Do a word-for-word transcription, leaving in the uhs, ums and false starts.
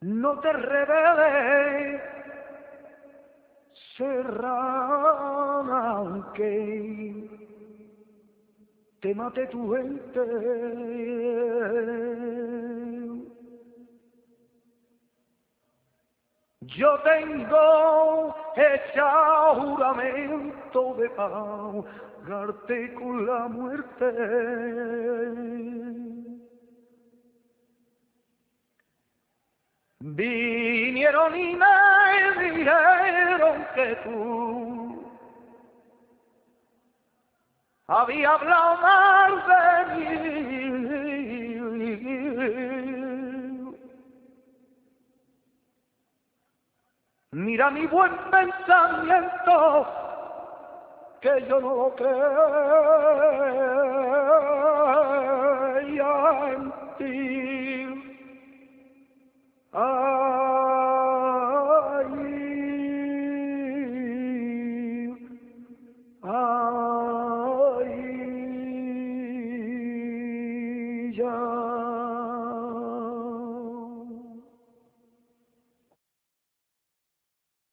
No te reveles, serrana, aunque te mate tu gente. Yo tengo hecha juramento de pagarte con la muerte. Vinieron y me dijeron que tú había hablado mal de mí. Mira mi buen pensamiento, que yo no lo creía en ti. Ay, ay, ya.